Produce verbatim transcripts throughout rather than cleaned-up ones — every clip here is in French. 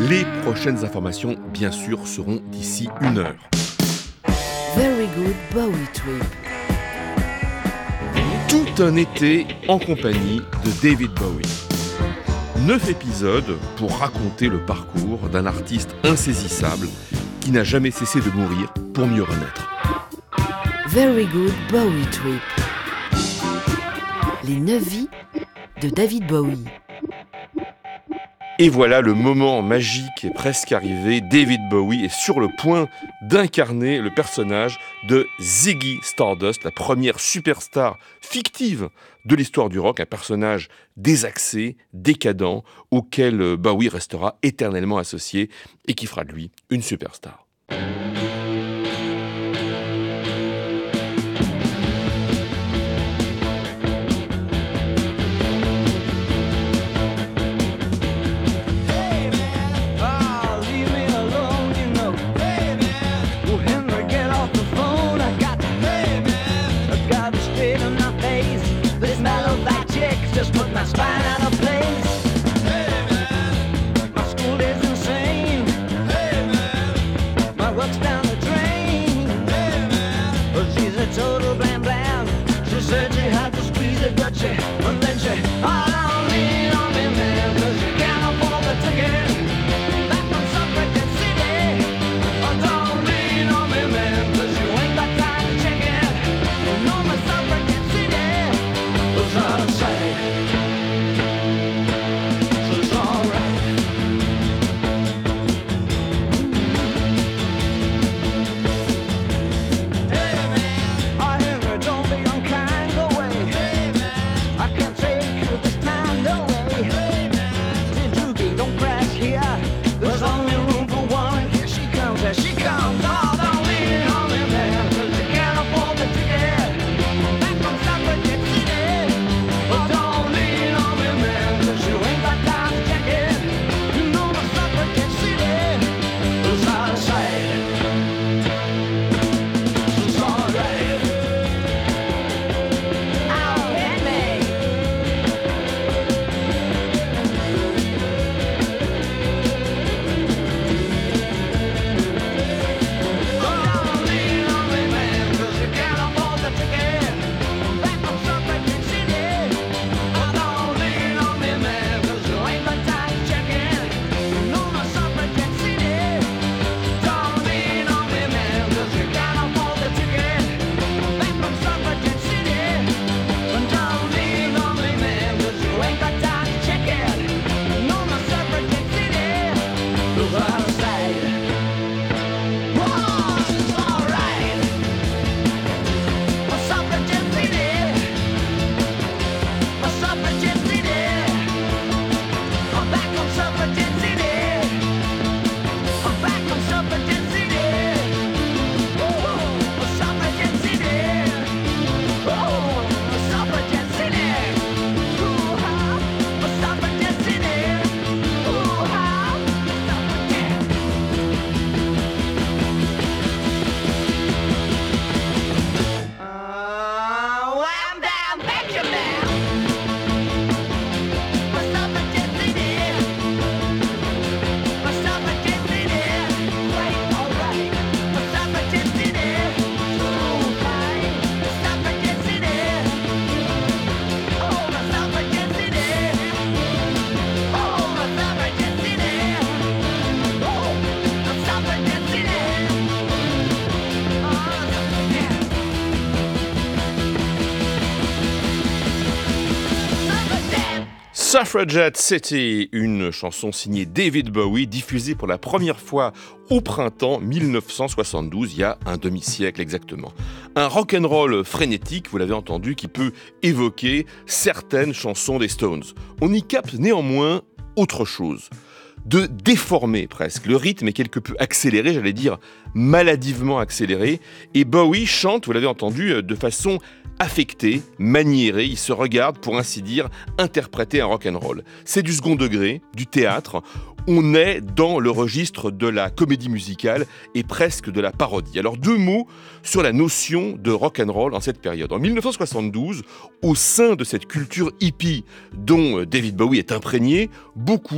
Les prochaines informations, bien sûr, seront d'ici une heure. Very Good Bowie Trip. Tout un été en compagnie de David Bowie. Neuf épisodes pour raconter le parcours d'un artiste insaisissable qui n'a jamais cessé de mourir pour mieux renaître. Very Good Bowie Trip. Les neuf vies de David Bowie. Et voilà, le moment magique est presque arrivé. David Bowie est sur le point d'incarner le personnage de Ziggy Stardust, la première superstar fictive de l'histoire du rock, un personnage désaxé, décadent, auquel Bowie restera éternellement associé et qui fera de lui une superstar. Suffragette City, une chanson signée David Bowie, diffusée pour la première fois au printemps dix-neuf cent soixante-douze, il y a un demi-siècle exactement. Un rock'n'roll frénétique, vous l'avez entendu, qui peut évoquer certaines chansons des Stones. On y capte néanmoins autre chose, de déformer presque. Le rythme est quelque peu accéléré, j'allais dire maladivement accéléré, et Bowie chante, vous l'avez entendu, de façon affecté, maniéré, il se regarde, pour ainsi dire, interpréter un rock'n'roll. C'est du second degré, du théâtre, on est dans le registre de la comédie musicale et presque de la parodie. Alors deux mots sur la notion de rock'n'roll en cette période. En dix-neuf cent soixante-douze, au sein de cette culture hippie dont David Bowie est imprégné, beaucoup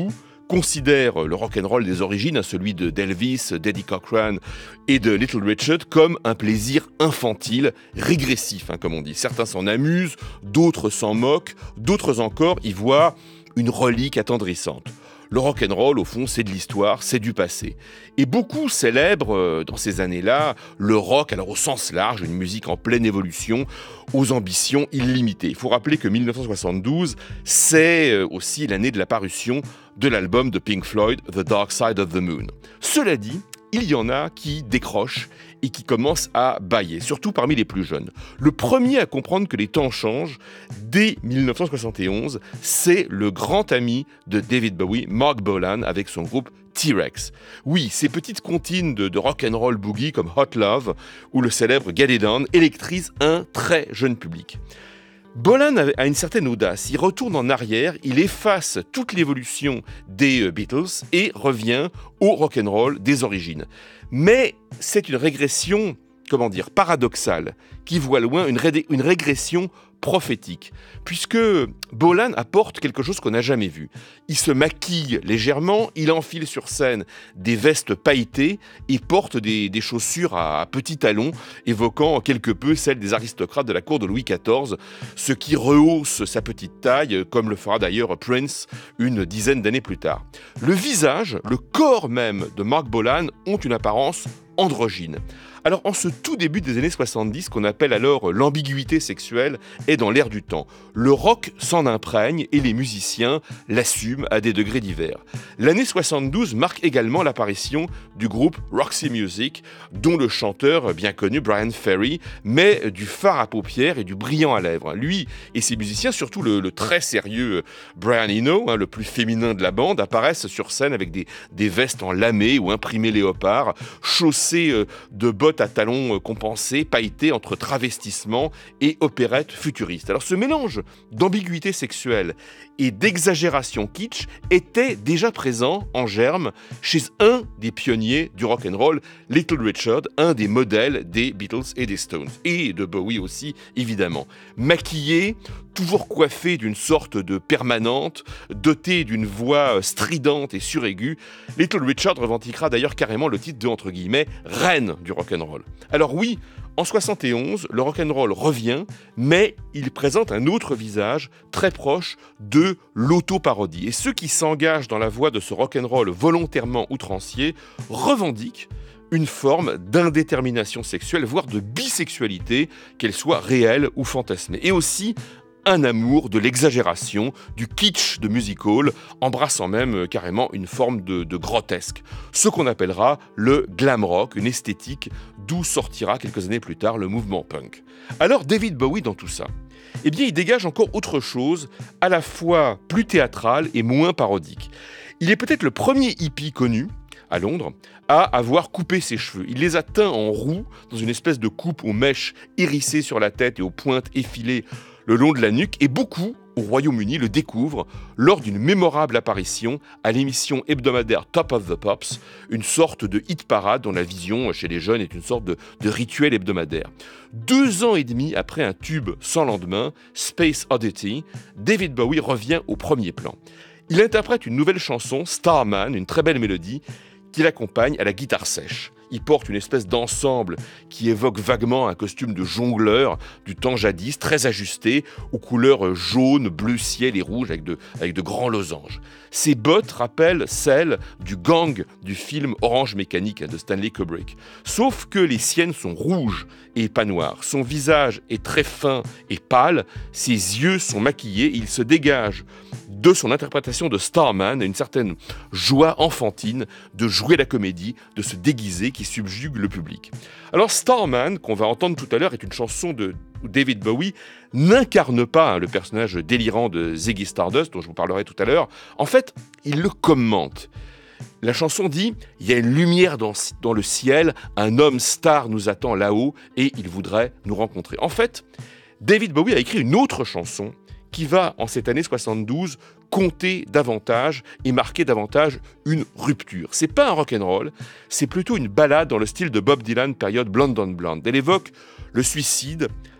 considère le rock'n'roll des origines, celui de d'Elvis, d'Eddie Cochran et de Little Richard, comme un plaisir infantile, régressif, hein, comme on dit. Certains s'en amusent, d'autres s'en moquent, d'autres encore y voient une relique attendrissante. Le rock'n'roll, au fond, c'est de l'histoire, c'est du passé. Et beaucoup célèbrent, euh, dans ces années-là, le rock, alors au sens large, une musique en pleine évolution, aux ambitions illimitées. Il faut rappeler que dix-neuf cent soixante-douze, c'est euh, aussi l'année de la parution de l'album de Pink Floyd, The Dark Side of the Moon. Cela dit, il y en a qui décrochent et qui commencent à bâiller, surtout parmi les plus jeunes. Le premier à comprendre que les temps changent, dès dix-neuf cent soixante et onze, c'est le grand ami de David Bowie, Mark Bolan, avec son groupe T-Rex. Oui, ces petites comptines de, de rock'n'roll boogie comme Hot Love ou le célèbre Get It On électrisent un très jeune public. Bolan a une certaine audace, il retourne en arrière, il efface toute l'évolution des Beatles et revient au rock'n'roll des origines. Mais c'est une régression, comment dire, paradoxale, qui voit loin une, ré- une régression prophétique, puisque Bolan apporte quelque chose qu'on n'a jamais vu. Il se maquille légèrement, il enfile sur scène des vestes pailletées et porte des, des chaussures à, à petits talons, évoquant quelque peu celles des aristocrates de la cour de Louis quatorze, ce qui rehausse sa petite taille, comme le fera d'ailleurs Prince une dizaine d'années plus tard. Le visage, le corps même de Mark Bolan ont une apparence androgyne. Alors, en ce tout début des années soixante-dix, qu'on appelle alors l'ambiguïté sexuelle, est dans l'air du temps. Le rock s'en imprègne et les musiciens l'assument à des degrés divers. L'année soixante-douze marque également l'apparition du groupe Roxy Music, dont le chanteur bien connu Brian Ferry met du fard à paupières et du brillant à lèvres. Lui et ses musiciens, surtout le, le très sérieux Brian Eno, hein, le plus féminin de la bande, apparaissent sur scène avec des, des vestes en lamé ou imprimées léopard, chaussées euh, de bottes à talons compensés, pailletés entre travestissement et opérette futuriste. Alors ce mélange d'ambiguïté sexuelle et d'exagération kitsch était déjà présent en germe chez un des pionniers du rock'n'roll, Little Richard, un des modèles des Beatles et des Stones, et de Bowie aussi évidemment. Maquillé, toujours coiffé d'une sorte de permanente, doté d'une voix stridente et suraiguë, Little Richard revendiquera d'ailleurs carrément le titre de, entre guillemets, reine du rock'n'roll. Alors oui, en soixante et onze, le rock'n'roll revient, mais il présente un autre visage très proche de l'auto-parodie. Et ceux qui s'engagent dans la voie de ce rock'n'roll volontairement outrancier revendiquent une forme d'indétermination sexuelle, voire de bisexualité, qu'elle soit réelle ou fantasmée. Et aussi un amour de l'exagération, du kitsch de music hall, embrassant même euh, carrément une forme de, de grotesque. Ce qu'on appellera le glam rock, une esthétique d'où sortira quelques années plus tard le mouvement punk. Alors David Bowie dans tout ça, eh bien il dégage encore autre chose, à la fois plus théâtral et moins parodique. Il est peut-être le premier hippie connu, à Londres, à avoir coupé ses cheveux. Il les a teints en roux, dans une espèce de coupe aux mèches hérissées sur la tête et aux pointes effilées le long de la nuque, et beaucoup, au Royaume-Uni, le découvrent lors d'une mémorable apparition à l'émission hebdomadaire Top of the Pops, une sorte de hit-parade dont la vision chez les jeunes est une sorte de, de rituel hebdomadaire. Deux ans et demi après un tube sans lendemain, Space Oddity, David Bowie revient au premier plan. Il interprète une nouvelle chanson, Starman, une très belle mélodie, qui l'accompagne à la guitare sèche. Il porte une espèce d'ensemble qui évoque vaguement un costume de jongleur du temps jadis, très ajusté, aux couleurs jaune, bleu ciel et rouge avec de, avec de grands losanges. Ses bottes rappellent celles du gang du film Orange Mécanique de Stanley Kubrick. Sauf que les siennes sont rouges et pas noires. Son visage est très fin et pâle, ses yeux sont maquillés et il se dégage de son interprétation de Starman une certaine joie enfantine de jouer la comédie, de se déguiser qui subjugue le public. Alors Starman, qu'on va entendre tout à l'heure, est une chanson de David Bowie, n'incarne pas hein, le personnage délirant de Ziggy Stardust, dont je vous parlerai tout à l'heure. En fait, il le commente. La chanson dit « Il y a une lumière dans, dans le ciel, un homme star nous attend là-haut et il voudrait nous rencontrer. » En fait, David Bowie a écrit une autre chanson qui va, en cette année soixante-douze, compter davantage et marquer davantage une rupture. C'est pas un rock'n'roll, c'est plutôt une ballade dans le style de Bob Dylan, période Blonde on Blonde. Elle évoque le suicide,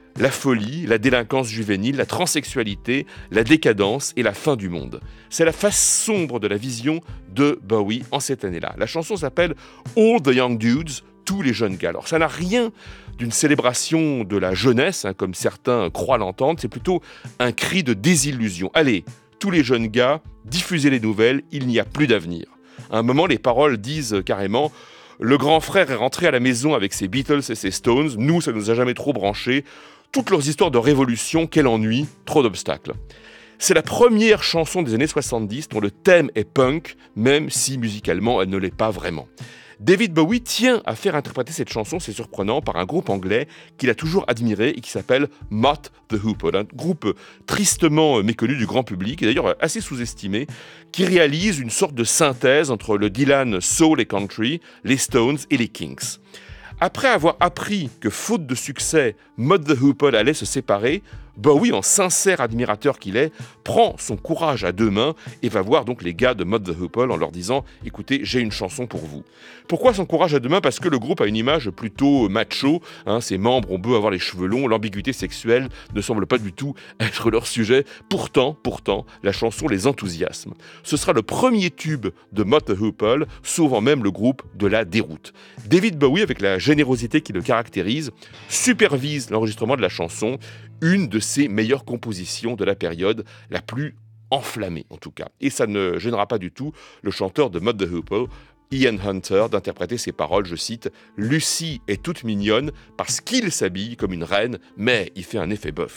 la folie, la délinquance juvénile, la transsexualité, la décadence et la fin du monde. C'est la face sombre de la vision de Bowie en cette année-là. La chanson s'appelle « All the Young Dudes », tous les jeunes gars. Alors ça n'a rien d'une célébration de la jeunesse, hein, comme certains croient l'entendre, c'est plutôt un cri de désillusion. Allez, tous les jeunes gars, diffusez les nouvelles, il n'y a plus d'avenir. À un moment, les paroles disent carrément « Le grand frère est rentré à la maison avec ses Beatles et ses Stones, nous, ça nous a jamais trop branchés. Toutes leurs histoires de révolution, quel ennui, trop d'obstacles. » C'est la première chanson des années soixante-dix dont le thème est punk, même si musicalement elle ne l'est pas vraiment. David Bowie tient à faire interpréter cette chanson, c'est surprenant, par un groupe anglais qu'il a toujours admiré et qui s'appelle Mott the Hoople, un groupe tristement méconnu du grand public et d'ailleurs assez sous-estimé, qui réalise une sorte de synthèse entre le Dylan soul et country, les Stones et les Kinks. Après avoir appris que, faute de succès, Mott the Hoople allait se séparer, Bowie, en sincère admirateur qu'il est, prend son courage à deux mains et va voir donc les gars de Mott the Hoople en leur disant « Écoutez, j'ai une chanson pour vous ». Pourquoi son courage à deux mains ? Parce que le groupe a une image plutôt macho, hein, ses membres ont beau avoir les cheveux longs, l'ambiguïté sexuelle ne semble pas du tout être leur sujet. Pourtant, pourtant, la chanson les enthousiasme. Ce sera le premier tube de Mott the Hoople, sauvant même le groupe de la déroute. David Bowie, avec la générosité qui le caractérise, supervise l'enregistrement de la chanson, une de ses meilleures compositions de la période, la plus enflammée en tout cas. Et ça ne gênera pas du tout le chanteur de Mott the Hoople, Ian Hunter, d'interpréter ces paroles, je cite « Lucy est toute mignonne parce qu'il s'habille comme une reine, mais il fait un effet bœuf ».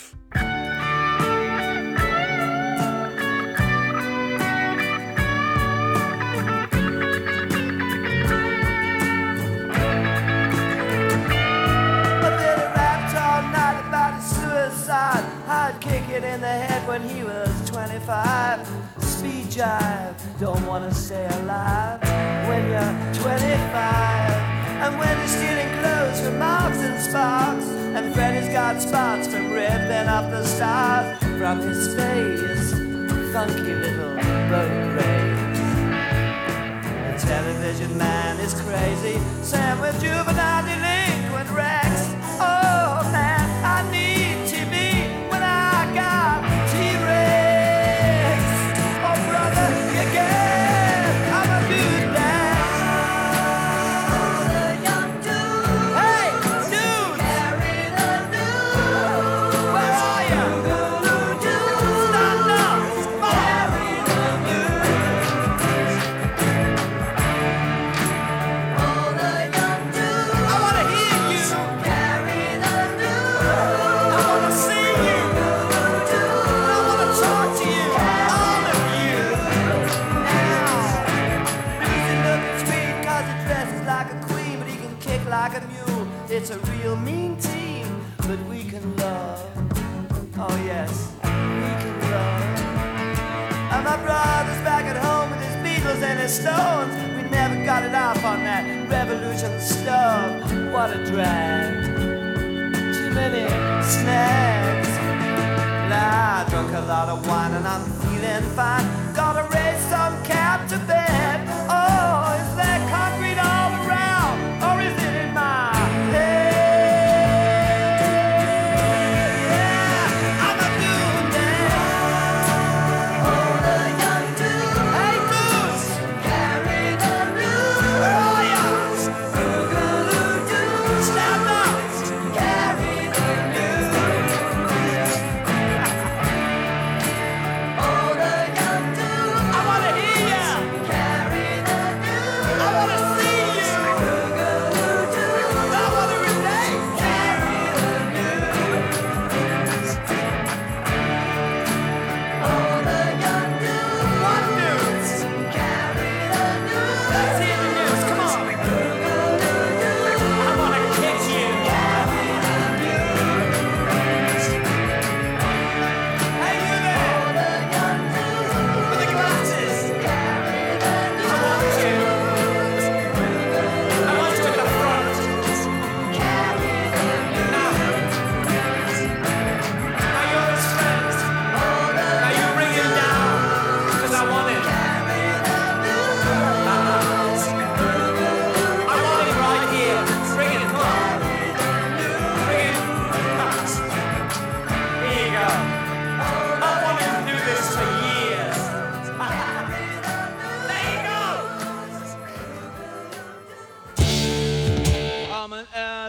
I'd kick it in the head when he was twenty-five. Speed jive, don't wanna stay alive when you're twenty-five. And when he's stealing clothes from Marks and Sparks, and Freddy's got spots from ripping up the stars from his face, funky little boat race. The television man is crazy, Sam with juvenile delinquent Rex. Oh man, I need T V. It's a real mean team, but we can love. Oh yes, we can love. And my brother's back at home with his Beatles and his Stones. We never got it off on that revolution stuff. What a drag. Too many snags. Nah, I drunk a lot of wine and I'm feeling fine. Gotta raise some cap to bed. Oh, is there concrete all around? Or is it in my I wanna hear ya.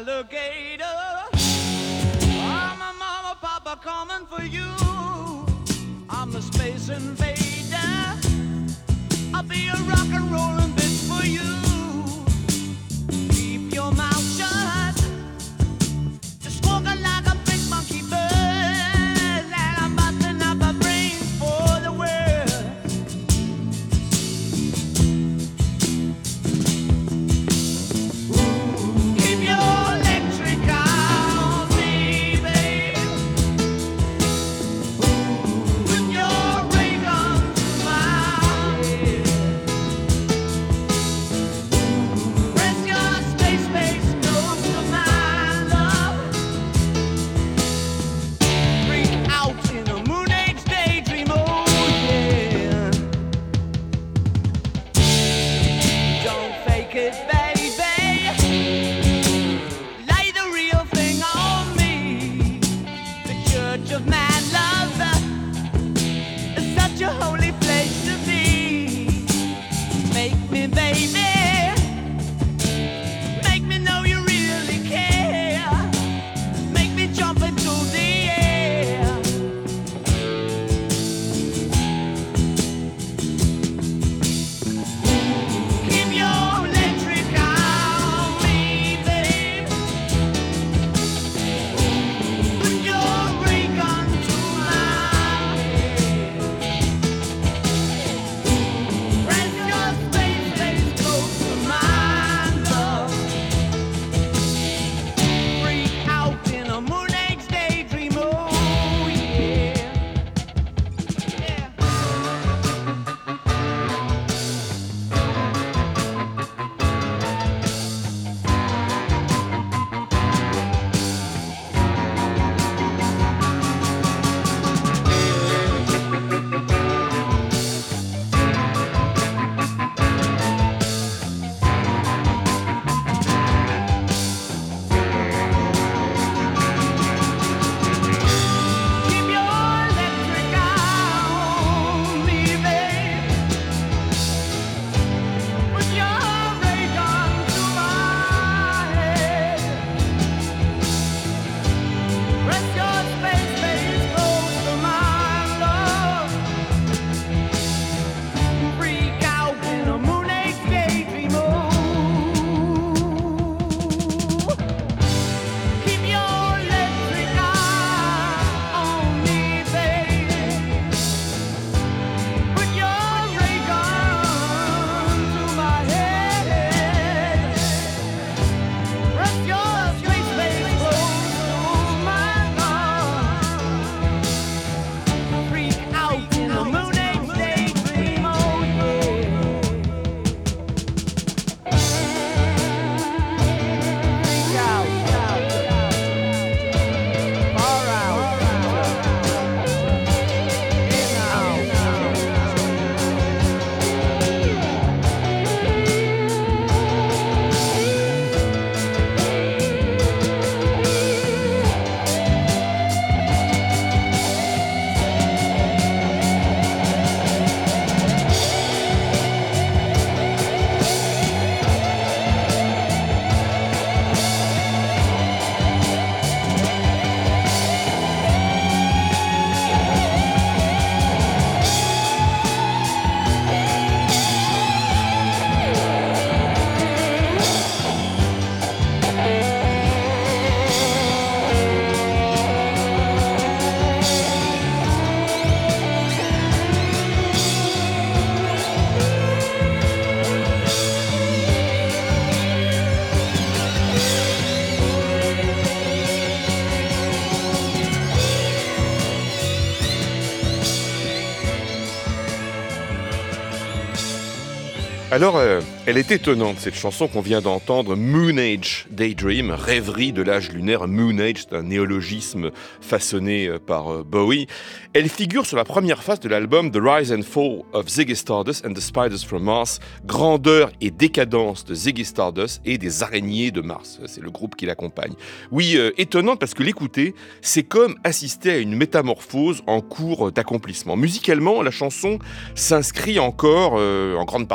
alligator. I'm a mama, papa coming for you. I'm the space invader. I'll be a rock and rollin' bitch for you. Keep your mouth shut. Just walking like a big monkey bird. And I'm busting up a brain for the world. Keep your electric on me, babe. Put your ray gun to my head. Press your space base close to my love. Freak out in a moon age daydream, oh yeah. Don't fake it, baby. Lay the real thing on me. The church of mad love is such a holy place to be. Make me, baby. Make me know you really care. Make me jump into the air. Keep your electric on me, babe. Put your ray gun to my head. Press your space base close to my love. Freak out in a moon age daydream, oh yeah. Yeah. Keep your electric on me, babe. Put your ray gun to my head. Press your space base close to my love. Freak out in a moon age daydream, oh. Keep your electric eye on me, baby. Put your ray gun to my head. Press your space base close to my love. Freak out in a moon age daydream, oh yeah. Freak out, far out, in out. Alors, euh, elle est étonnante, cette chanson qu'on vient d'entendre, Moon Age Daydream, rêverie de l'âge lunaire. Moon Age, c'est un néologisme façonné euh, par euh, Bowie. Elle figure sur la première face de l'album The Rise and Fall of Ziggy Stardust and the Spiders from Mars, grandeur et décadence de Ziggy Stardust et des araignées de Mars. C'est le groupe qui l'accompagne. Oui, euh, étonnante parce que l'écouter, c'est comme assister à une métamorphose en cours d'accomplissement. Musicalement, la chanson s'inscrit encore, euh, en grande partie, hein, dans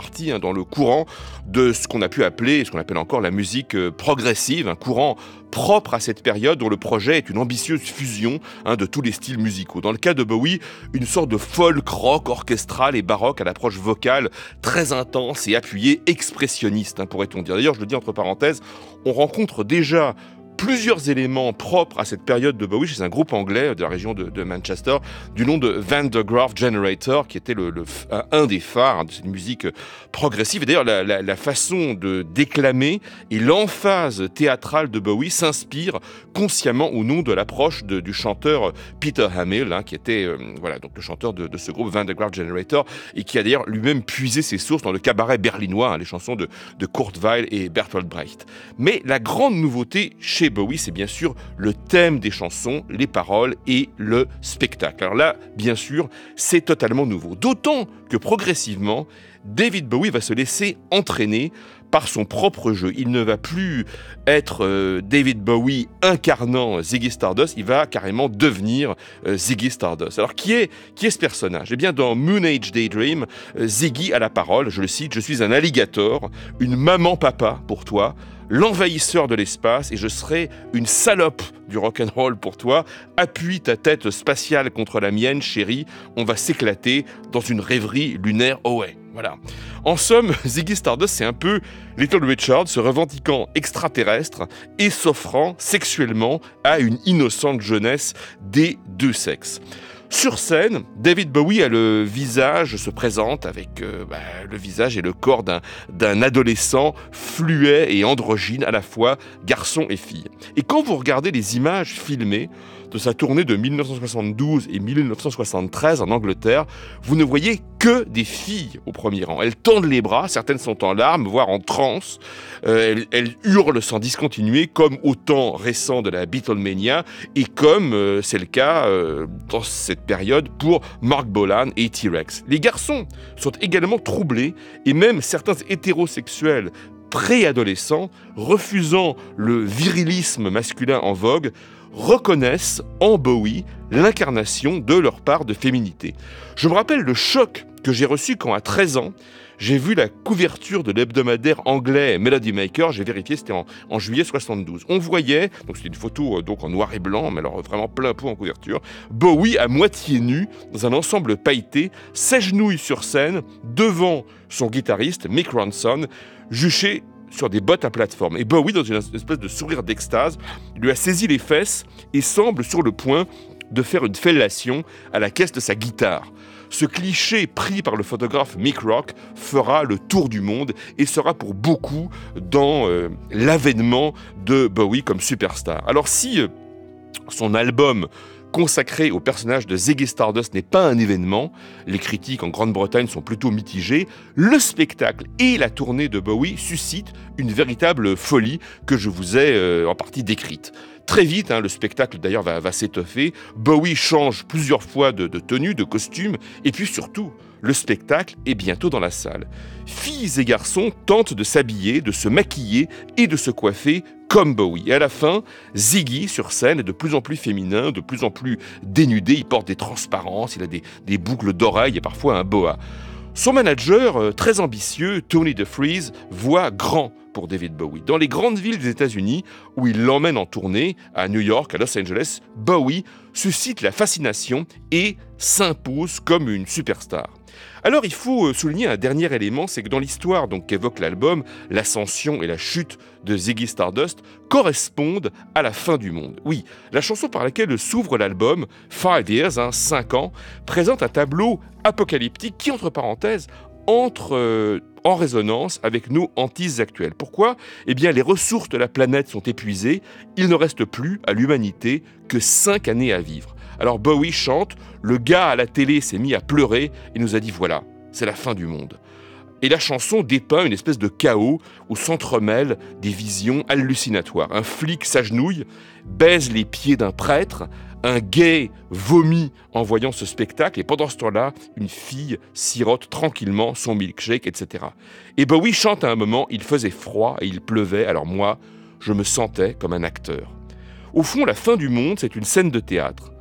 dans le courant de ce qu'on a pu appeler, ce qu'on appelle encore la musique progressive, un courant propre à cette période dont le projet est une ambitieuse fusion hein, de tous les styles musicaux. Dans le cas de Bowie, une sorte de folk rock orchestral et baroque à l'approche vocale très intense et appuyée, expressionniste, hein, pourrait-on dire. D'ailleurs, je le dis entre parenthèses, on rencontre déjà plusieurs éléments propres à cette période de Bowie chez un groupe anglais de la région de, de Manchester du nom de Van der Graaf Generator, qui était le, le, un des phares de cette musique progressive. Et d'ailleurs, la, la, la façon de déclamer et l'emphase théâtrale de Bowie s'inspire consciemment ou non de l'approche de, du chanteur Peter Hamill, hein, qui était euh, voilà, donc le chanteur de, de ce groupe Van der Graaf Generator, et qui a d'ailleurs lui-même puisé ses sources dans le cabaret berlinois, hein, les chansons de, de Kurt Weill et Bertolt Brecht. Mais la grande nouveauté chez Bowie, c'est bien sûr le thème des chansons, les paroles et le spectacle. Alors là, bien sûr, c'est totalement nouveau. D'autant que progressivement, David Bowie va se laisser entraîner par son propre jeu. Il ne va plus être euh, David Bowie incarnant Ziggy Stardust, il va carrément devenir euh, Ziggy Stardust. Alors qui est, qui est ce personnage ? Eh bien dans Moon Age Daydream, euh, Ziggy a la parole, je le cite, « Je suis un alligator, une maman-papa pour toi, l'envahisseur de l'espace, et je serai une salope du rock'n'roll pour toi. Appuie ta tête spatiale contre la mienne, chérie, on va s'éclater dans une rêverie lunaire. Oh ouais, voilà. » En somme, Ziggy Stardust, c'est un peu Little Richard se revendiquant extraterrestre et s'offrant sexuellement à une innocente jeunesse des deux sexes. Sur scène, David Bowie a le visage, se présente avec euh, bah, le visage et le corps d'un, d'un adolescent fluet et androgyne, à la fois garçon et fille. Et quand vous regardez les images filmées de sa tournée de dix-neuf cent soixante-douze et dix-neuf cent soixante-treize en Angleterre, vous ne voyez que des filles au premier rang. Elles tendent les bras, certaines sont en larmes, voire en transe. Euh, elles, elles hurlent sans discontinuer, comme au temps récent de la Beatlemania, et comme euh, c'est le cas euh, dans cette période pour Mark Bolan et T-Rex. Les garçons sont également troublés, et même certains hétérosexuels préadolescents, refusant le virilisme masculin en vogue, reconnaissent en Bowie l'incarnation de leur part de féminité. Je me rappelle le choc que j'ai reçu quand, à treize ans, j'ai vu la couverture de l'hebdomadaire anglais Melody Maker. J'ai vérifié, c'était en, en juillet soixante-douze. On voyait, donc c'était une photo euh, donc en noir et blanc, mais alors vraiment plein pot en couverture, Bowie à moitié nu, dans un ensemble pailleté, s'agenouille sur scène, devant son guitariste Mick Ronson, juché sur des bottes à plateforme. Et Bowie, dans une espèce de sourire d'extase, lui a saisi les fesses et semble sur le point de faire une fellation à la caisse de sa guitare. Ce cliché pris par le photographe Mick Rock fera le tour du monde et sera pour beaucoup dans euh, l'avènement de Bowie comme superstar. Alors si euh, son album consacré au personnage de Ziggy Stardust n'est pas un événement, les critiques en Grande-Bretagne sont plutôt mitigées, le spectacle et la tournée de Bowie suscitent une véritable folie que je vous ai euh, en partie décrite. Très vite, hein, le spectacle d'ailleurs va, va s'étoffer, Bowie change plusieurs fois de, de tenue, de costume, et puis surtout, le spectacle est bientôt dans la salle. Filles et garçons tentent de s'habiller, de se maquiller et de se coiffer comme Bowie. Et à la fin, Ziggy, sur scène, est de plus en plus féminin, de plus en plus dénudé, il porte des transparences, il a des, des boucles d'oreilles et parfois un boa. Son manager, très ambitieux, Tony DeFries, voit grand pour David Bowie. Dans les grandes villes des États-Unis, où il l'emmène en tournée, à New York, à Los Angeles, Bowie suscite la fascination et s'impose comme une superstar. Alors il faut souligner un dernier élément, c'est que dans l'histoire donc, qu'évoque l'album, l'ascension et la chute de Ziggy Stardust correspondent à la fin du monde. Oui, la chanson par laquelle s'ouvre l'album, Five Years, hein, cinq ans, présente un tableau apocalyptique qui, entre parenthèses, entre euh, en résonance avec nos hantises actuelles. Pourquoi ? Eh bien, les ressources de la planète sont épuisées, il ne reste plus à l'humanité que cinq années à vivre. Alors Bowie chante, le gars à la télé s'est mis à pleurer et nous a dit voilà, c'est la fin du monde. Et la chanson dépeint une espèce de chaos où s'entremêlent des visions hallucinatoires. Un flic s'agenouille, baise les pieds d'un prêtre, un gay vomit en voyant ce spectacle, et pendant ce temps-là, une fille sirote tranquillement son milkshake, et cetera. Et Bowie chante à un moment, il faisait froid et il pleuvait, alors moi, je me sentais comme un acteur. Au fond, la fin du monde, c'est une scène de théâtre.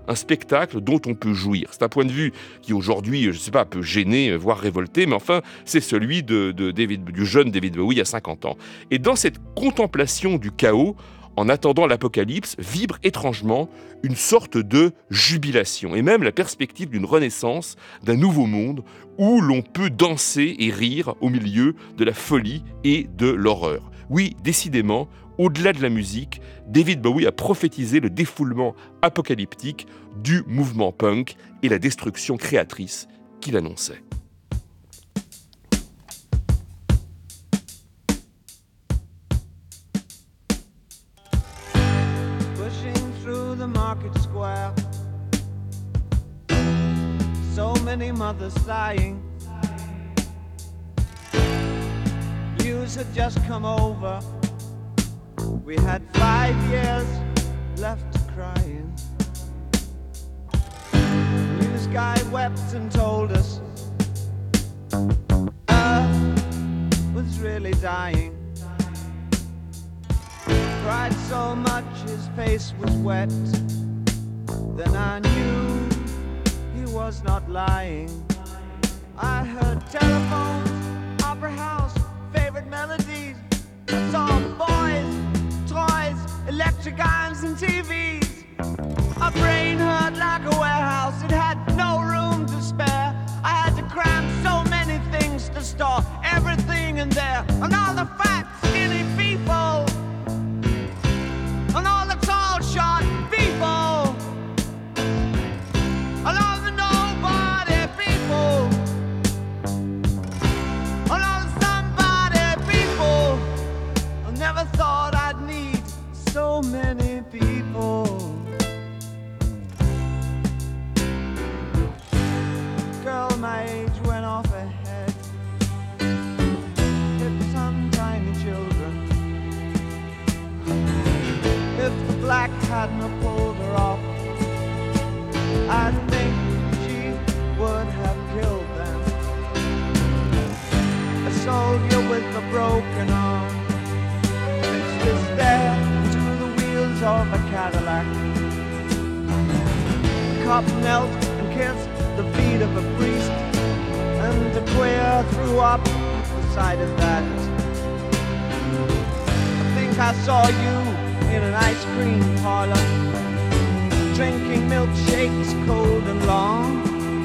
un spectacle dont on peut jouir. C'est un point de vue qui aujourd'hui, je ne sais pas, peut gêner, voire révolter, mais enfin, c'est celui de, de David, du jeune David Bowie à cinquante ans. Et dans cette contemplation du chaos, en attendant l'apocalypse, vibre étrangement une sorte de jubilation, et même la perspective d'une renaissance, d'un nouveau monde, où l'on peut danser et rire au milieu de la folie et de l'horreur. Oui, décidément, au-delà de la musique, David Bowie a prophétisé le défoulement apocalyptique du mouvement punk et la destruction créatrice qu'il annonçait. Pushing through the market square, so many mothers sighing. News had just come over. We had five years left crying. News guy wept and told us Earth was really dying. Cried so much his face was wet. Then I knew he was not lying. I heard telephones, opera house, favorite melodies. I saw boys, toys, electric irons and T Vs. My brain hurt like a warehouse, it had no room to spare. I had to cram so many things to store everything in there. And all the fat, skinny people, and all the tall, short people, and all the nobody people, and all the somebody people. I never thought I'd need so many people. Girl my age went off ahead, hit some tiny children. If the black hadn't have pulled her off, I think she would have killed them. A soldier with a broken arm fixed his stare to the wheels of a Cadillac. The cop knelt and kissed the feet of a priest, and the queer threw up the sight of that. I think I saw you in an ice cream parlor, drinking milkshakes cold and long,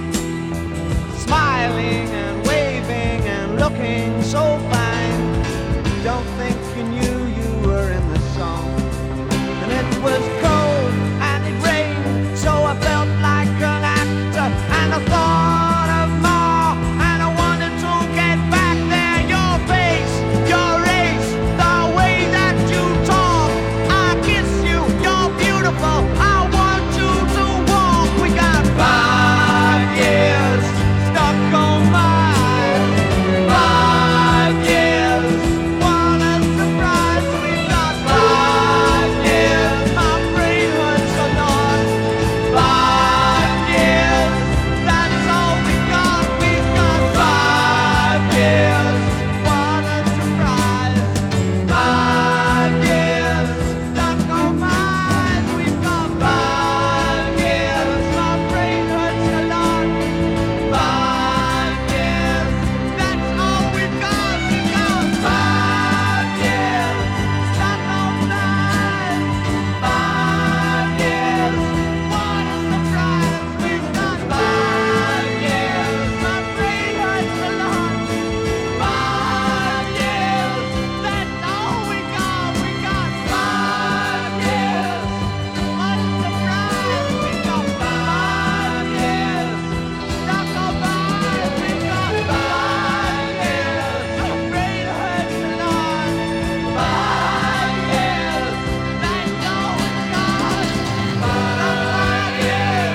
smiling and waving and looking so fine. Don't think you knew you were in the song. And it was cold and it rained, so I felt like an actor, and I thought of more, and I wanted to get back there. Your face, your race, the way that you talk, I kiss you, you're beautiful, I want you to walk. We got five years stuck on mine, five years, what a surprise. We got five years, my brain hurts a lot, five years, that's all we got. We got five years, what a surprise, five years, stuck on mine. We've got five years, my brain hurts a lot, five years, that's all we've got. We got five years, stuck on mine, five years, what a surprise. We've got five years, my brain hurts a lot, five years, that's all we got. We got five years, what a surprise. We got five years, stuck on mine. We got five years, my brain hurts a lot, five years, that's all we got. Five years,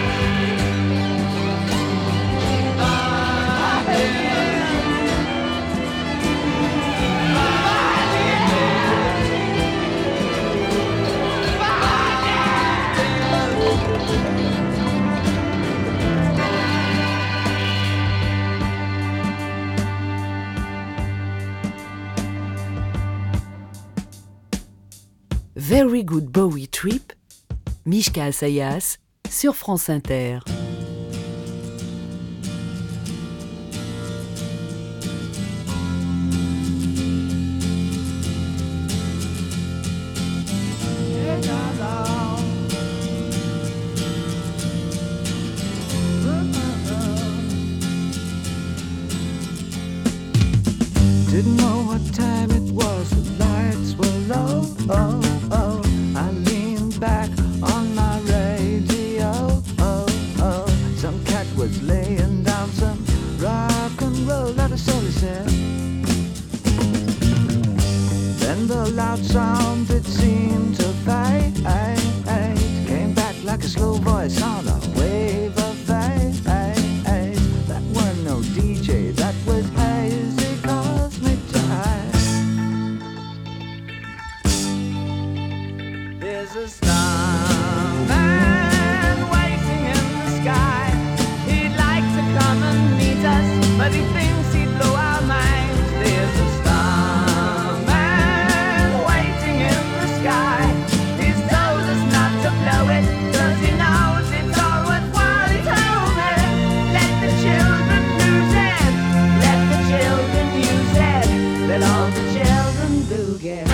five years. Very Good Bowie Trip, Mishka Asayas sur France Inter. Didn't know what time it was, the lights were low. Oh, oh. I leaned back on my radio. Oh, oh. Some cat was laying down some rock and roll, that is all he said. Then the loud sound, it seemed to fade. Came back like a slow voice on a wave of fade. That weren't no D J, that was hazy cosmic time. There's a starman waiting in the sky. He'd like to come and meet us, but he thinks he'd blow our minds. There's a starman waiting in the sky. He's told us not to blow it, 'cause he knows it's all worthwhile. He told me, let the children lose it, let the children use it, let all the children do get.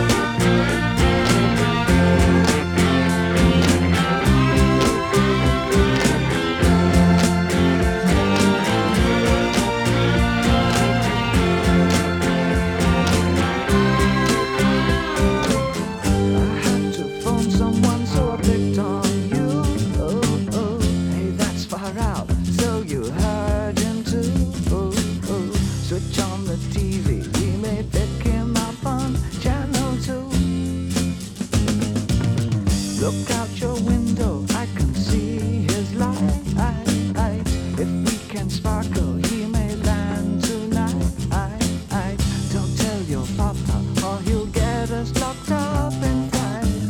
Look out your window, I can see his light. If we can sparkle, he may land tonight. Don't tell your papa, or he'll get us locked up inside.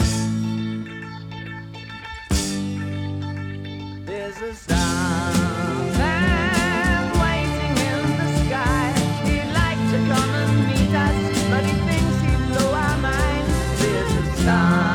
There's a starman waiting in the sky. He'd like to come and meet us, but he thinks he'd blow our minds. There's a star.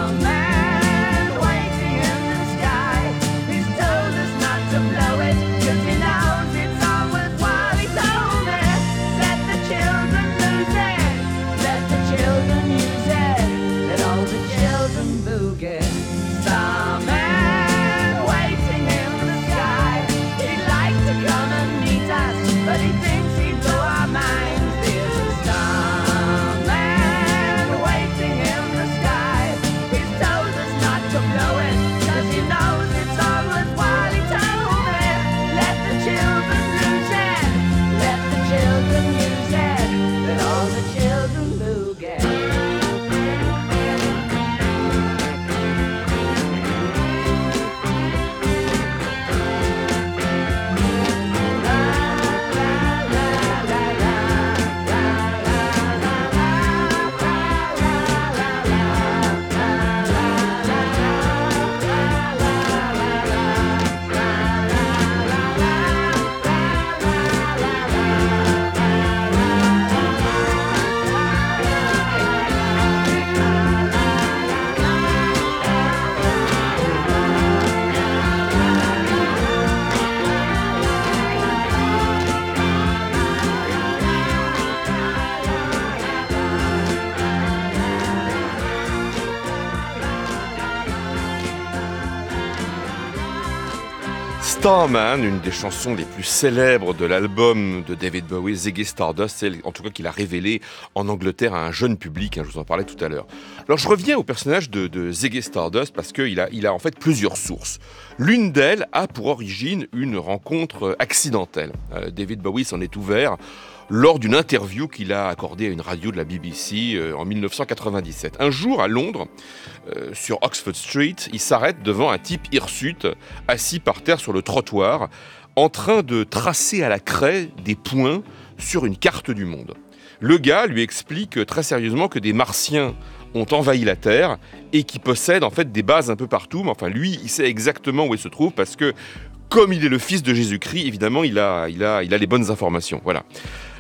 Starman, une des chansons les plus célèbres de l'album de David Bowie, Ziggy Stardust, celle en tout cas qu'il a révélée en Angleterre à un jeune public, hein, je vous en parlais tout à l'heure. Alors je reviens au personnage de, de Ziggy Stardust parce qu'il a, il a en fait plusieurs sources. L'une d'elles a pour origine une rencontre accidentelle. Euh, David Bowie s'en est ouvert lors d'une interview qu'il a accordée à une radio de la B B C euh, en dix-neuf cent quatre-vingt-dix-sept. Un jour, à Londres, euh, sur Oxford Street, il s'arrête devant un type hirsute, assis par terre sur le trottoir, en train de tracer à la craie des points sur une carte du monde. Le gars lui explique très sérieusement que des Martiens ont envahi la Terre et qui possèdent en fait des bases un peu partout. Mais enfin, lui, il sait exactement où il se trouve parce que, comme il est le fils de Jésus-Christ, évidemment, il a, il a, il a les bonnes informations. Voilà.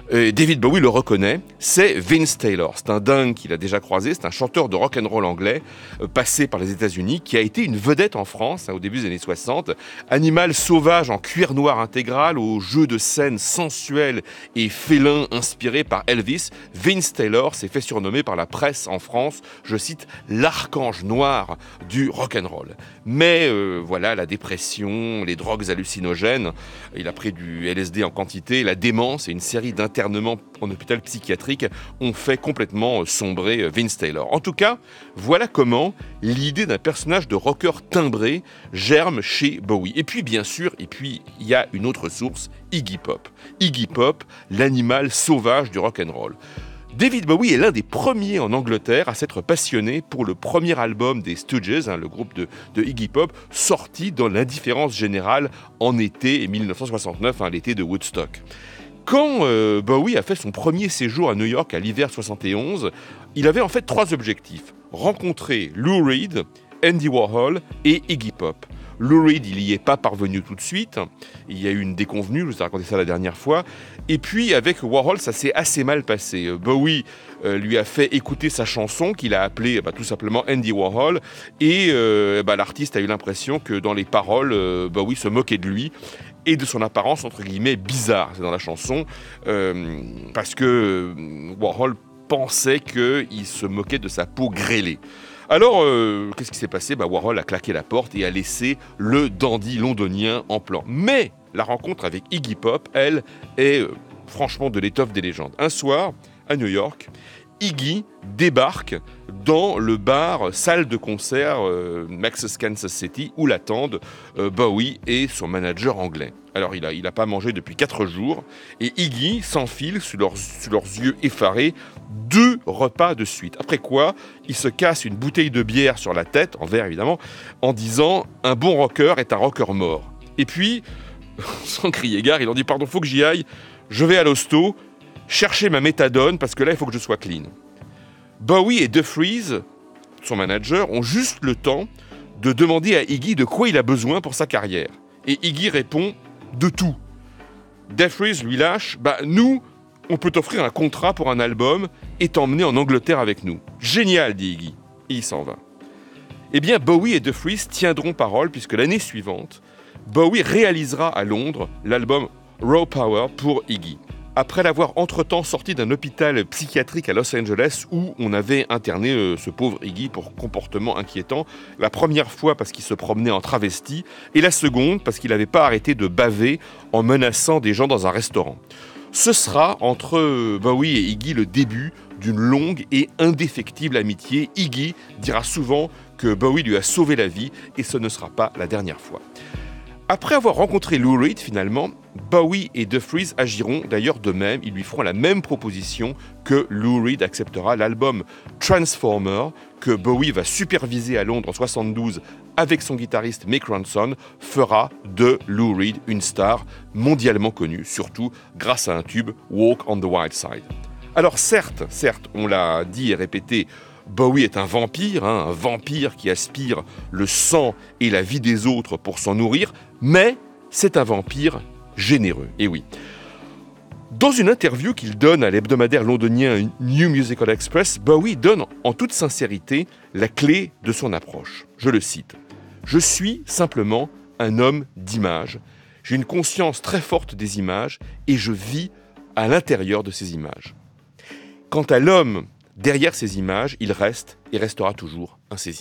Et David Bowie le reconnaît, c'est Vince Taylor. C'est un dingue qu'il a déjà croisé, c'est un chanteur de rock'n'roll anglais euh, passé par les États-Unis qui a été une vedette en France hein, au début des années soixante. Animal sauvage en cuir noir intégral, au jeu de scène sensuel et félin inspiré par Elvis, Vince Taylor s'est fait surnommer par la presse en France, je cite, l'archange noir du rock'n'roll. Mais euh, voilà, la dépression, les drogues hallucinogènes, il a pris du L S D en quantité, la démence et une série d'interventions en hôpital psychiatrique ont fait complètement sombrer Vince Taylor. En tout cas, voilà comment l'idée d'un personnage de rocker timbré germe chez Bowie. Et puis bien sûr, et puis il y a une autre source, Iggy Pop. Iggy Pop, l'animal sauvage du rock'n'roll. David Bowie est l'un des premiers en Angleterre à s'être passionné pour le premier album des Stooges, hein, le groupe de, de Iggy Pop, sorti dans l'indifférence générale en été dix-neuf cent soixante-neuf, hein, l'été de Woodstock. Quand euh, Bowie a fait son premier séjour à New York à l'hiver soixante et onze, il avait en fait trois objectifs. Rencontrer Lou Reed, Andy Warhol et Iggy Pop. Lou Reed, il n'y est pas parvenu tout de suite. Il y a eu une déconvenue, je vous ai raconté ça la dernière fois. Et puis avec Warhol, ça s'est assez mal passé. Bowie euh, lui a fait écouter sa chanson qu'il a appelée bah, tout simplement Andy Warhol. Et euh, bah, l'artiste a eu l'impression que dans les paroles, euh, Bowie se moquait de lui et de son apparence, entre guillemets, bizarre, c'est dans la chanson, euh, parce que Warhol pensait qu'il se moquait de sa peau grêlée. Alors, euh, qu'est-ce qui s'est passé ? bah, Warhol a claqué la porte et a laissé le dandy londonien en plan. Mais la rencontre avec Iggy Pop, elle, est euh, franchement de l'étoffe des légendes. Un soir, à New York, Iggy débarque dans le bar salle de concert euh, Max's Kansas City où l'attendent euh, Bowie et son manager anglais. Alors il a, il a pas mangé depuis quatre jours et Iggy s'enfile sous leurs, sous leurs yeux effarés deux repas de suite. Après quoi, il se casse une bouteille de bière sur la tête, en verre évidemment, en disant « un bon rocker est un rocker mort ». Et puis, sans crier gare, il en dit « pardon, faut que j'y aille, je vais à l'hosto, chercher ma méthadone parce que là il faut que je sois clean ». Bowie et DeFreeze, son manager, ont juste le temps de demander à Iggy de quoi il a besoin pour sa carrière. Et Iggy répond « de tout ». DeFreeze lui lâche « bah nous, on peut t'offrir un contrat pour un album et t'emmener en Angleterre avec nous ». « Génial », dit Iggy. Et il s'en va. Eh bien, Bowie et DeFreeze tiendront parole puisque l'année suivante, Bowie réalisera à Londres l'album « Raw Power » pour Iggy. Après l'avoir entre-temps sorti d'un hôpital psychiatrique à Los Angeles où on avait interné euh, ce pauvre Iggy pour comportement inquiétant, la première fois parce qu'il se promenait en travesti et la seconde parce qu'il n'avait pas arrêté de baver en menaçant des gens dans un restaurant. Ce sera entre Bowie et Iggy le début d'une longue et indéfectible amitié. Iggy dira souvent que Bowie lui a sauvé la vie et ce ne sera pas la dernière fois. Après avoir rencontré Lou Reed, finalement, Bowie et DeFreeze agiront d'ailleurs de même. Ils lui feront la même proposition que Lou Reed acceptera. L'album Transformer, que Bowie va superviser à Londres en soixante-douze avec son guitariste Mick Ronson, fera de Lou Reed une star mondialement connue, surtout grâce à un tube Walk on the Wild Side. Alors certes, certes, on l'a dit et répété, Bowie est un vampire, hein, un vampire qui aspire le sang et la vie des autres pour s'en nourrir, mais c'est un vampire généreux, et oui. Dans une interview qu'il donne à l'hebdomadaire londonien New Musical Express, Bowie donne en toute sincérité la clé de son approche. Je le cite. « Je suis simplement un homme d'image. J'ai une conscience très forte des images et je vis à l'intérieur de ces images. Quant à l'homme derrière ces images, il reste et restera toujours insaisissable. »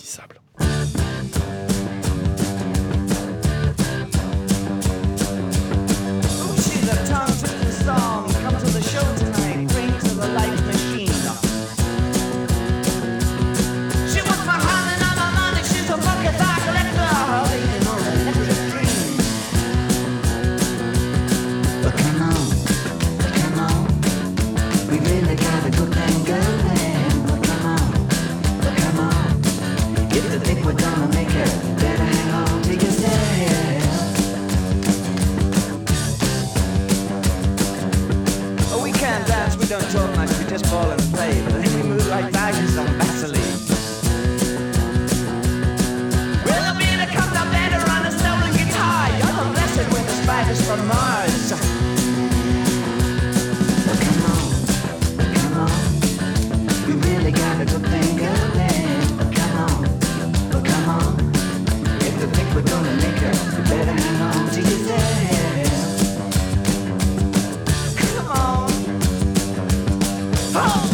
If the good thing going. Come on, oh come on. If you think we're gonna make it, you better hang on to yourself. Come on. Oh.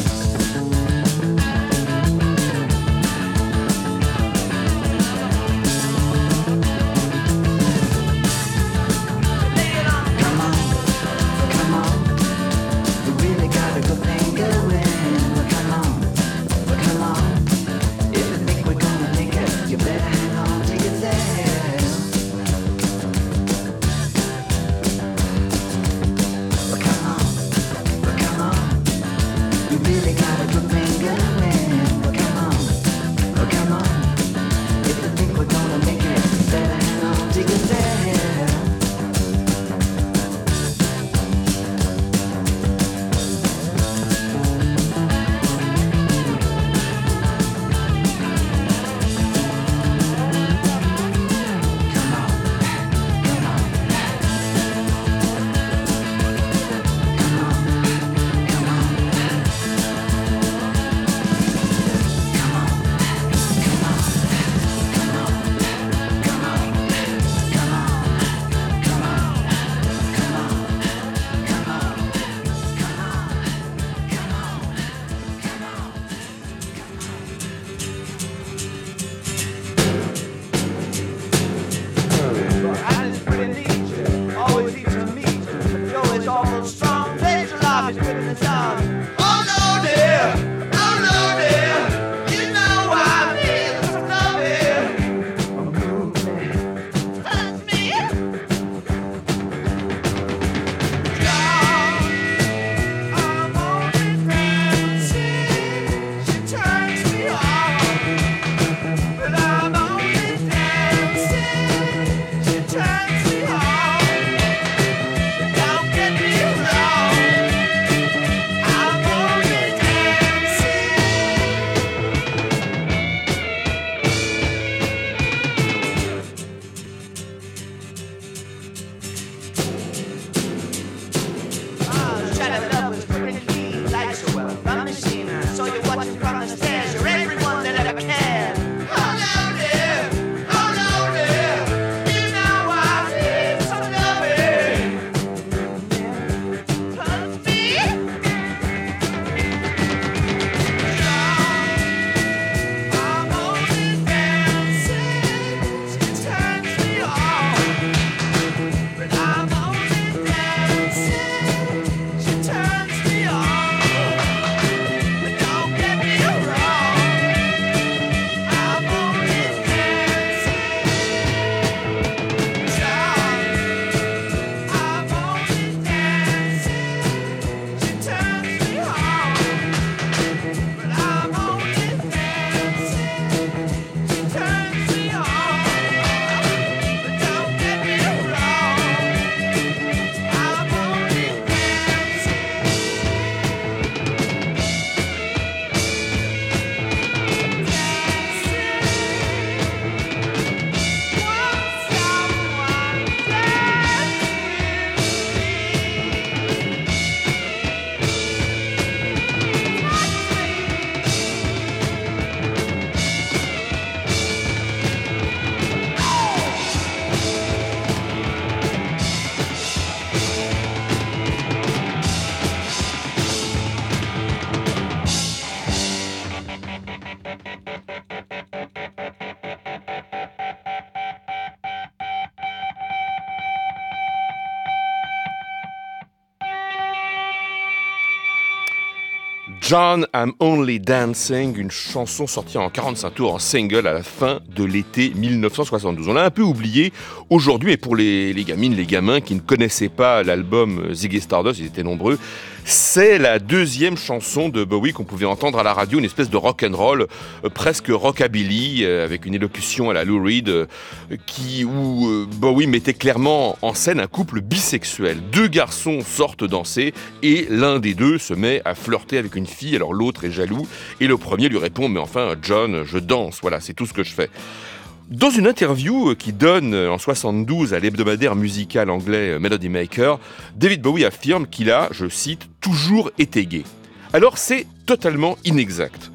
John, I'm Only Dancing, une chanson sortie en quarante-cinq tours en single à la fin de l'été dix-neuf cent soixante-douze. On l'a un peu oublié aujourd'hui, et pour les, les gamines, les gamins qui ne connaissaient pas l'album Ziggy Stardust, ils étaient nombreux, c'est la deuxième chanson de Bowie qu'on pouvait entendre à la radio, une espèce de rock'n'roll, euh, presque rockabilly, euh, avec une élocution à la Lou Reed, euh, qui, où euh, Bowie mettait clairement en scène un couple bisexuel. Deux garçons sortent danser et l'un des deux se met à flirter avec une fille, alors l'autre est jaloux et le premier lui répond « Mais enfin, John, je danse, voilà, c'est tout ce que je fais ». Dans une interview qu'il donne en soixante-douze à l'hebdomadaire musical anglais Melody Maker, David Bowie affirme qu'il a, je cite, « toujours été gay ». Alors c'est totalement inexact.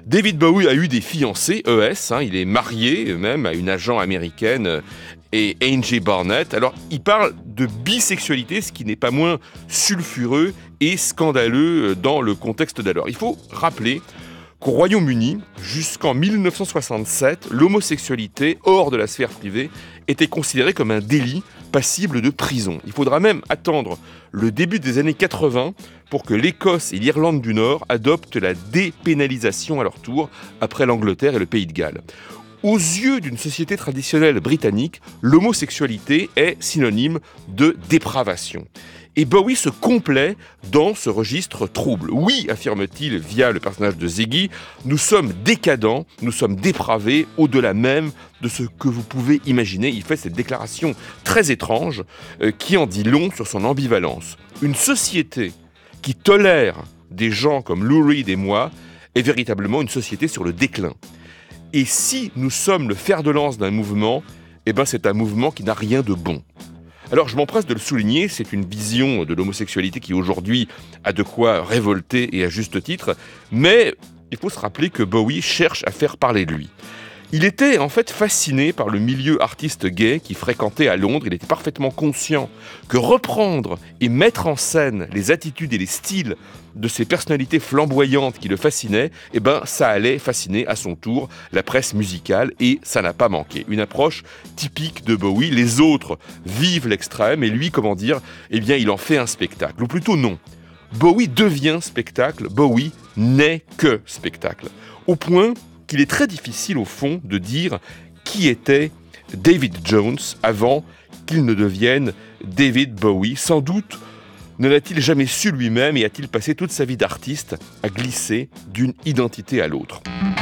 David Bowie a eu des fiancées, E S, hein, il est marié même à une agent américaine et Angie Barnett. Alors, il parle de bisexualité, ce qui n'est pas moins sulfureux et scandaleux dans le contexte d'alors. Il faut rappeler qu'au Royaume-Uni, jusqu'en dix-neuf cent soixante-sept, l'homosexualité hors de la sphère privée était considérée comme un délit passible de prison. Il faudra même attendre le début des années quatre-vingts pour que l'Écosse et l'Irlande du Nord adoptent la dépénalisation à leur tour, après l'Angleterre et le Pays de Galles. Aux yeux d'une société traditionnelle britannique, l'homosexualité est synonyme de dépravation. Et Bowie se complaît dans ce registre trouble. Oui, affirme-t-il via le personnage de Ziggy, nous sommes décadents, nous sommes dépravés, au-delà même de ce que vous pouvez imaginer. Il fait cette déclaration très étrange euh, qui en dit long sur son ambivalence. Une société qui tolère des gens comme Lou Reed et moi est véritablement une société sur le déclin. Et si nous sommes le fer de lance d'un mouvement, eh ben c'est un mouvement qui n'a rien de bon. Alors je m'empresse de le souligner, c'est une vision de l'homosexualité qui aujourd'hui a de quoi révolter et à juste titre, mais il faut se rappeler que Bowie cherche à faire parler de lui. Il était en fait fasciné par le milieu artiste gay qui fréquentait à Londres. Il était parfaitement conscient que reprendre et mettre en scène les attitudes et les styles de ces personnalités flamboyantes qui le fascinaient, eh ben, ça allait fasciner à son tour la presse musicale et ça n'a pas manqué. Une approche typique de Bowie. Les autres vivent l'extrême et lui, comment dire, eh bien, il en fait un spectacle. Ou plutôt non. Bowie devient spectacle, Bowie n'est que spectacle. Au point qu'il est très difficile au fond de dire qui était David Jones avant qu'il ne devienne David Bowie. Sans doute ne l'a-t-il jamais su lui-même et a-t-il passé toute sa vie d'artiste à glisser d'une identité à l'autre.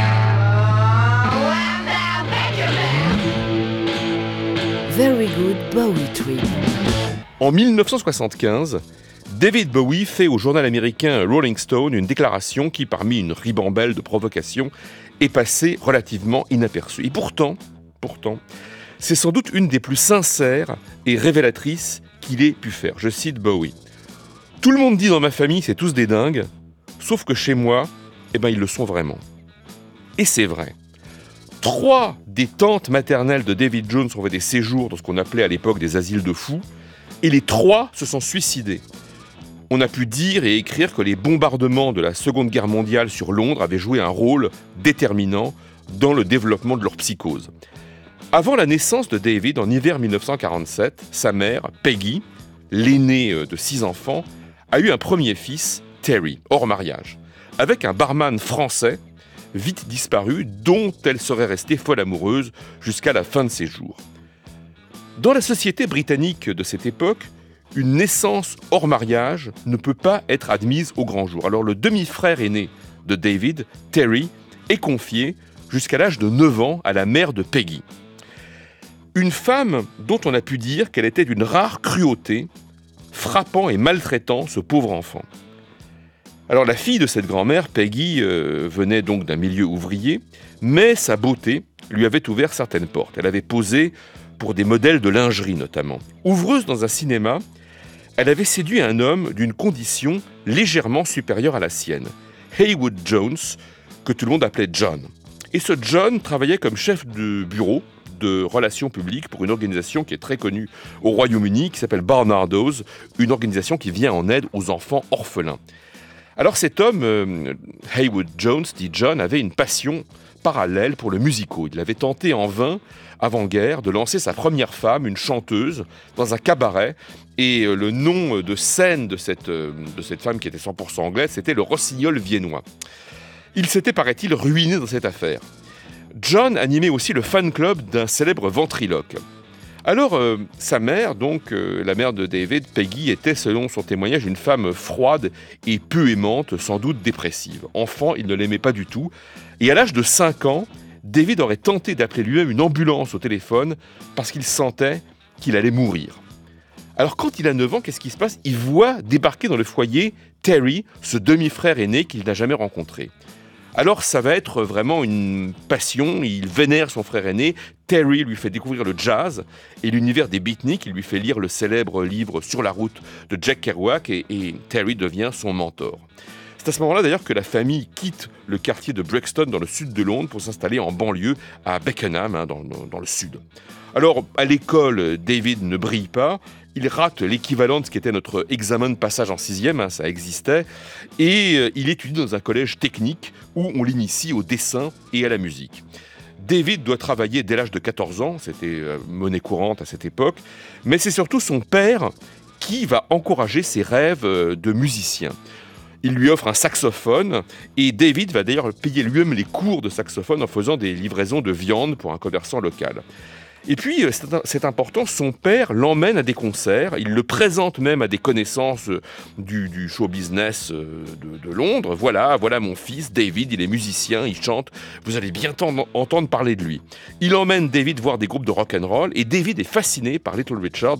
Very Good Bowie Trip. En dix-neuf cent soixante-quinze, David Bowie fait au journal américain Rolling Stone une déclaration qui, parmi une ribambelle de provocations, est passée relativement inaperçue. Et pourtant, pourtant, c'est sans doute une des plus sincères et révélatrices qu'il ait pu faire. Je cite Bowie. « Tout le monde dit dans ma famille, c'est tous des dingues, sauf que chez moi, eh ben, ils le sont vraiment. » Et c'est vrai. Trois des tantes maternelles de David Jones ont fait des séjours dans ce qu'on appelait à l'époque des asiles de fous, et les trois se sont suicidés. On a pu dire et écrire que les bombardements de la Seconde Guerre mondiale sur Londres avaient joué un rôle déterminant dans le développement de leur psychose. Avant la naissance de David, en hiver dix-neuf cent quarante-sept, sa mère, Peggy, l'aînée de six enfants, a eu un premier fils, Terry, hors mariage, avec un barman français, vite disparu, dont elle serait restée folle amoureuse jusqu'à la fin de ses jours. Dans la société britannique de cette époque, une naissance hors mariage ne peut pas être admise au grand jour. Alors le demi-frère aîné de David, Terry, est confié jusqu'à l'âge de neuf ans à la mère de Peggy. Une femme dont on a pu dire qu'elle était d'une rare cruauté, frappant et maltraitant ce pauvre enfant. Alors la fille de cette grand-mère, Peggy, euh, venait donc d'un milieu ouvrier, mais sa beauté lui avait ouvert certaines portes. Elle avait posé pour des modèles de lingerie notamment. Ouvreuse dans un cinéma, elle avait séduit un homme d'une condition légèrement supérieure à la sienne, Haywood Jones, que tout le monde appelait John. Et ce John travaillait comme chef de bureau de relations publiques pour une organisation qui est très connue au Royaume-Uni, qui s'appelle Barnardo's, une organisation qui vient en aide aux enfants orphelins. Alors cet homme, euh, Haywood Jones, dit John, avait une passion parallèle pour le musical. Il avait tenté en vain, avant-guerre, de lancer sa première femme, une chanteuse, dans un cabaret. Et euh, le nom de scène de cette, euh, de cette femme qui était cent pour cent anglaise, c'était le Rossignol viennois. Il s'était, paraît-il, ruiné dans cette affaire. John animait aussi le fan club d'un célèbre ventriloque. Alors, euh, sa mère, donc euh, la mère de David, Peggy, était, selon son témoignage, une femme froide et peu aimante, sans doute dépressive. Enfant, il ne l'aimait pas du tout. Et à l'âge de cinq ans, David aurait tenté d'appeler lui-même une ambulance au téléphone parce qu'il sentait qu'il allait mourir. Alors, quand il a neuf ans, qu'est-ce qui se passe ? Il voit débarquer dans le foyer Terry, ce demi-frère aîné qu'il n'a jamais rencontré. Alors ça va être vraiment une passion, il vénère son frère aîné, Terry lui fait découvrir le jazz et l'univers des beatniks, il lui fait lire le célèbre livre Sur la route de Jack Kerouac et, et Terry devient son mentor. C'est à ce moment-là d'ailleurs que la famille quitte le quartier de Brixton dans le sud de Londres pour s'installer en banlieue à Beckenham, hein, dans, dans, dans le sud. Alors à l'école, David ne brille pas, il rate l'équivalent de ce qui était notre examen de passage en sixième, hein, ça existait, et euh, il étudie dans un collège technique où on l'initie au dessin et à la musique. David doit travailler dès l'âge de quatorze ans, c'était euh, monnaie courante à cette époque, mais c'est surtout son père qui va encourager ses rêves euh, de musicien. Il lui offre un saxophone et David va d'ailleurs payer lui-même les cours de saxophone en faisant des livraisons de viande pour un commerçant local. Et puis, c'est important, son père l'emmène à des concerts, il le présente même à des connaissances du, du show business de, de Londres. Voilà, voilà mon fils, David, il est musicien, il chante, vous allez bientôt entendre parler de lui. Il emmène David voir des groupes de rock'n'roll et David est fasciné par Little Richard,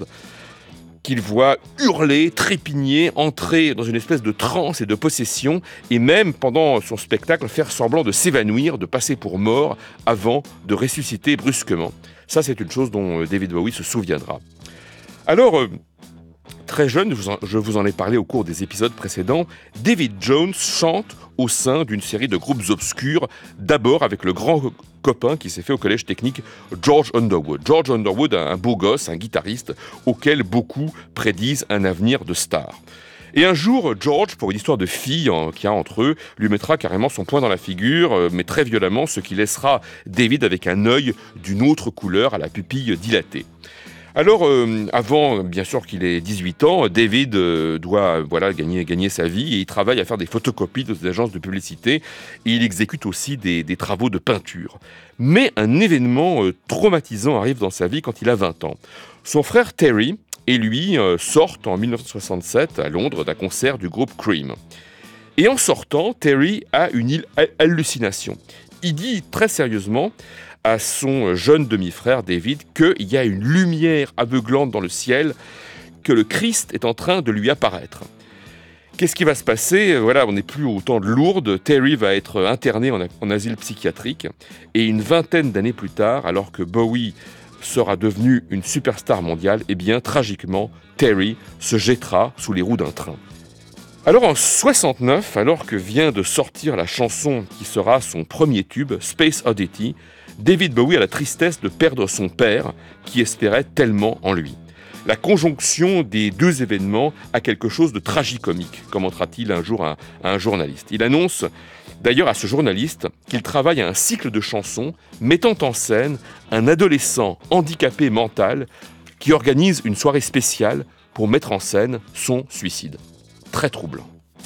qu'il voit hurler, trépigner, entrer dans une espèce de transe et de possession, et même, pendant son spectacle, faire semblant de s'évanouir, de passer pour mort, avant de ressusciter brusquement. Ça, c'est une chose dont David Bowie se souviendra. Alors, euh, très jeune, je vous, en, je vous en ai parlé au cours des épisodes précédents, David Jones chante au sein d'une série de groupes obscurs, d'abord avec le grand copain qui s'est fait au collège technique George Underwood. George Underwood, un beau gosse, un guitariste, auquel beaucoup prédisent un avenir de star. Et un jour, George, pour une histoire de fille hein, qu'il y a entre eux, lui mettra carrément son poing dans la figure, euh, mais très violemment, ce qui laissera David avec un œil d'une autre couleur, à la pupille dilatée. Alors, euh, avant, bien sûr qu'il ait dix-huit ans, David euh, doit voilà, gagner, gagner sa vie et il travaille à faire des photocopies dans des agences de publicité et il exécute aussi des, des travaux de peinture. Mais un événement euh, traumatisant arrive dans sa vie quand il a vingt ans. Son frère Terry et lui euh, sortent en dix-neuf cent soixante-sept à Londres d'un concert du groupe Cream. Et en sortant, Terry a une hallucination. Il dit très sérieusement à son jeune demi-frère David qu'il y a une lumière aveuglante dans le ciel, que le Christ est en train de lui apparaître. Qu'est-ce qui va se passer ? Voilà, on n'est plus au temps de Lourdes. Terry va être interné en, en asile psychiatrique. Et une vingtaine d'années plus tard, alors que Bowie sera devenu une superstar mondiale, eh bien, tragiquement, Terry se jettera sous les roues d'un train. Alors en soixante-neuf, alors que vient de sortir la chanson qui sera son premier tube, Space Oddity, David Bowie a la tristesse de perdre son père qui espérait tellement en lui. La conjonction des deux événements a quelque chose de tragicomique, commentera-t-il un jour à, à un journaliste. Il annonce d'ailleurs à ce journaliste qu'il travaille à un cycle de chansons mettant en scène un adolescent handicapé mental qui organise une soirée spéciale pour mettre en scène son suicide. Très troublant.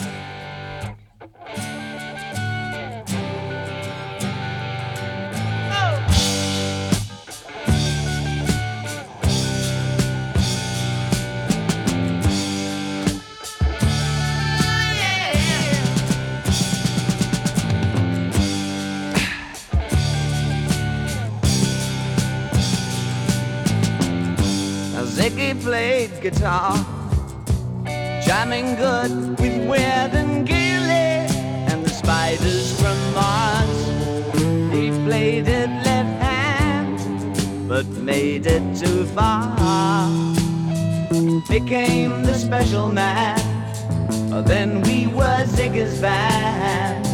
Ziggy played guitar, jamming good with Weird and Gilly and the Spiders from Mars. He played it left hand, but made it too far. Became the special man, then we were Ziggy's band.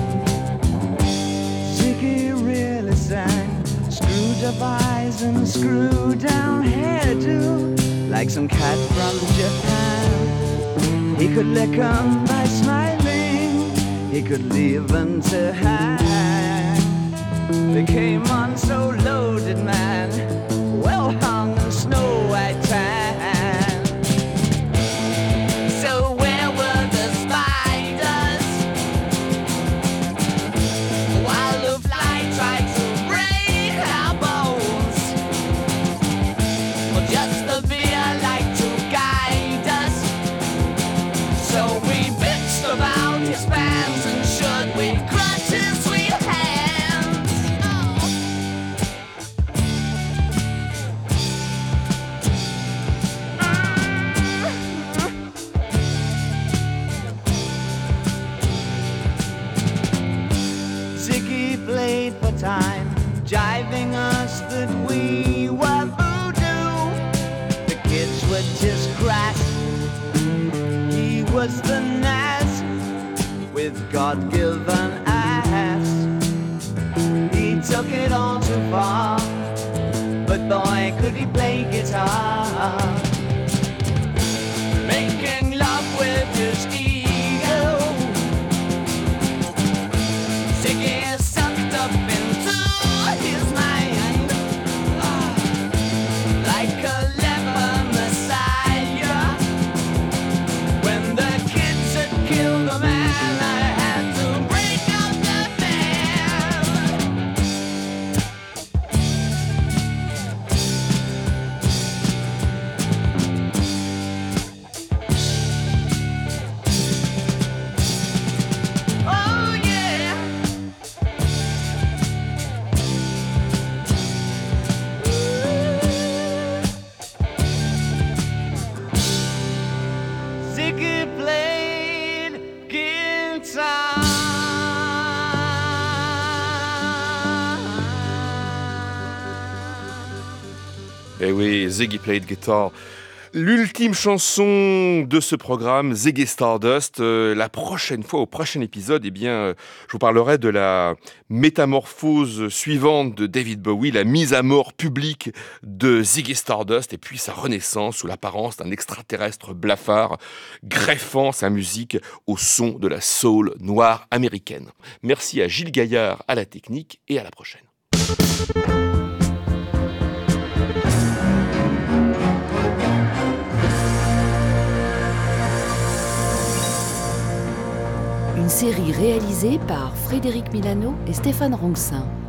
Ziggy really sang, screwed up eyes and screwed down hairdo, like some cat from Japan. He could lick 'em by smiling, he could leave 'em to hang. They came on so loaded, man, well hung in snow white tan. So where were the spiders while the fly tried to break our bones? Well, just the beer like to guide us. So we bitched about his fans and should we crush his sweet hands? Oh. Ziggy played for time, jiving us that we were voodoo. The kids were just crass, he was the Nas with God-given ass. He took it all too far, but boy, could he play guitar. Making love with his ego, Ziggy sucked up into his mind, like a leper messiah. When the kids had killed a man, I had to break up the band. Oh yeah. Ziggy played guitar. Eh oui, Ziggy played guitar. L'ultime chanson de ce programme, Ziggy Stardust. Euh, la prochaine fois, au prochain épisode, eh bien, euh, je vous parlerai de la métamorphose suivante de David Bowie, la mise à mort publique de Ziggy Stardust, et puis sa renaissance sous l'apparence d'un extraterrestre blafard, greffant sa musique au son de la soul noire américaine. Merci à Gilles Gaillard à la technique, et à la prochaine. Une série réalisée par Frédéric Milano et Stéphane Ronxin.